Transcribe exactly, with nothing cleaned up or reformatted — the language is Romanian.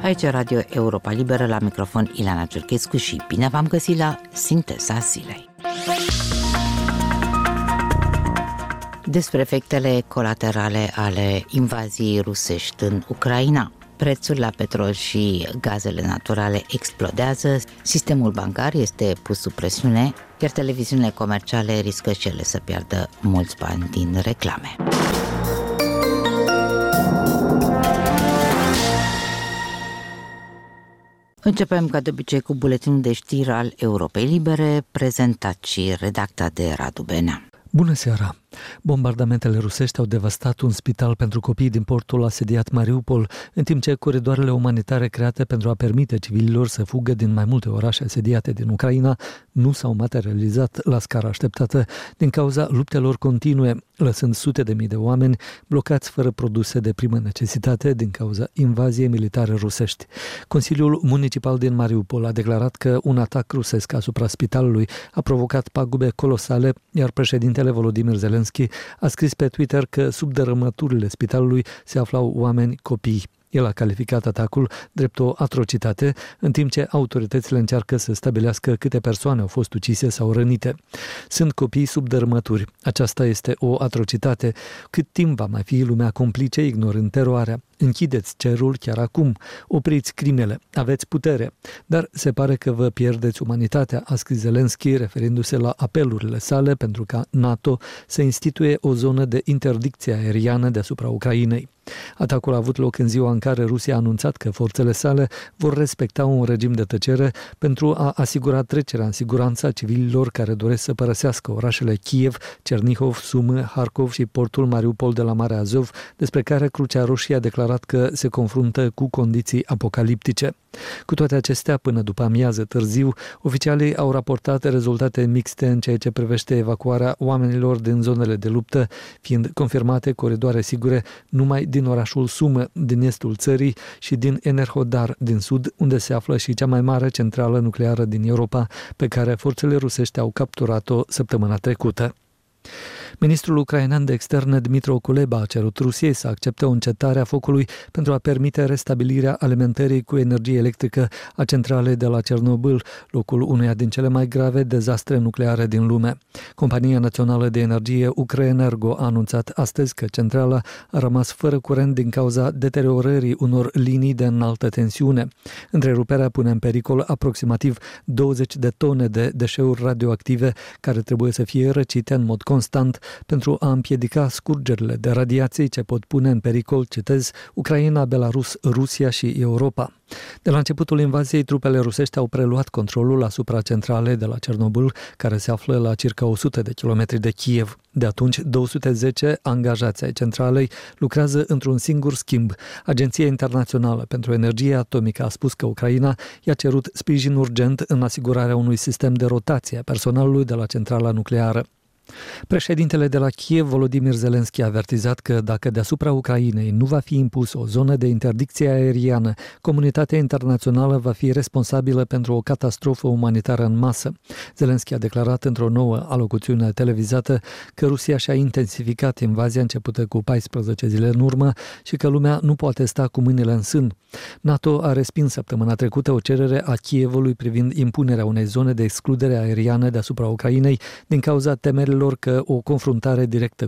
Aici Radio Europa Liberă, la microfon Ileana Cerchescu și bine v-am găsit la Sinteza Zilei. Despre efectele colaterale ale invaziei rusești în Ucraina. Prețul la petrol și gazele naturale explodează, sistemul bancar este pus sub presiune, iar televiziunile comerciale riscă și ele să piardă mulți bani din reclame. Începem ca de obicei cu buletinul de știri al Europei Libere, prezentat și redactat de Radu Benea. Bună seara! Bombardamentele rusești au devastat un spital pentru copii din portul asediat Mariupol, în timp ce coridoarele umanitare create pentru a permite civililor să fugă din mai multe orașe asediate din Ucraina nu s-au materializat la scară așteptată din cauza luptelor continue, lăsând sute de mii de oameni blocați fără produse de primă necesitate din cauza invaziei militare rusești. Consiliul Municipal din Mariupol a declarat că un atac rusesc asupra spitalului a provocat pagube colosale, iar președintele Volodymyr Zelensky a scris pe Twitter că sub dărâmăturile spitalului se aflau oameni, copii. El a calificat atacul drept o atrocitate, în timp ce autoritățile încearcă să stabilească câte persoane au fost ucise sau rănite. Sunt copii sub dărâmături. Aceasta este o atrocitate. Cât timp va mai fi lumea complice ignorând teroarea? Închideți cerul chiar acum. Opriți crimele. Aveți putere. Dar se pare că vă pierdeți umanitatea, a scris Zelensky, referindu-se la apelurile sale pentru ca NATO să instituie o zonă de interdicție aeriană deasupra Ucrainei. Atacul a avut loc în ziua în care Rusia a anunțat că forțele sale vor respecta un regim de tăcere pentru a asigura trecerea în siguranță a civililor care doresc să părăsească orașele Kiev, Cernihov, Sumă, Harkov și portul Mariupol de la Marea Azov, despre care Crucea Roșie a declarat că se confruntă cu condiții apocaliptice. Cu toate acestea, până după amiază târziu, oficialii au raportat rezultate mixte în ceea ce privește evacuarea oamenilor din zonele de luptă, fiind confirmate coridoare sigure numai din orașul Sumă, din estul țării, și din Enerhodar, din sud, unde se află și cea mai mare centrală nucleară din Europa, pe care forțele rusești au capturat-o săptămâna trecută. Ministrul ucrainean de externe Dmytro Kuleba a cerut Rusiei să accepte o încetare a focului pentru a permite restabilirea alimentării cu energie electrică a centralei de la Cernobâl, locul uneia din cele mai grave dezastre nucleare din lume. Compania Națională de Energie Ucraenergo a anunțat astăzi că centrala a rămas fără curent din cauza deteriorării unor linii de înaltă tensiune. Întreruperea pune în pericol aproximativ douăzeci de tone de deșeuri radioactive care trebuie să fie răcite în mod constant pentru a împiedica scurgerile de radiații ce pot pune în pericol, citez, Ucraina, Belarus, Rusia și Europa. De la începutul invaziei, trupele rusești au preluat controlul asupra centralei de la Cernobâl, care se află la circa o sută de kilometri de Kiev. De atunci, două sute zece angajați ai centralei lucrează într-un singur schimb. Agenția Internațională pentru Energie Atomică a spus că Ucraina i-a cerut sprijin urgent în asigurarea unui sistem de rotație a personalului de la centrala nucleară. Președintele de la Kiev, Volodymyr Zelensky, a avertizat că dacă deasupra Ucrainei nu va fi impus o zonă de interdicție aeriană, comunitatea internațională va fi responsabilă pentru o catastrofă umanitară în masă. Zelensky a declarat într-o nouă alocuțiune televizată că Rusia și-a intensificat invazia începută cu paisprezece zile în urmă și că lumea nu poate sta cu mâinile în sân. NATO a respins săptămâna trecută o cerere a Kievului privind impunerea unei zone de excludere aeriană deasupra Ucrainei din cauza temerilor că o confruntare directă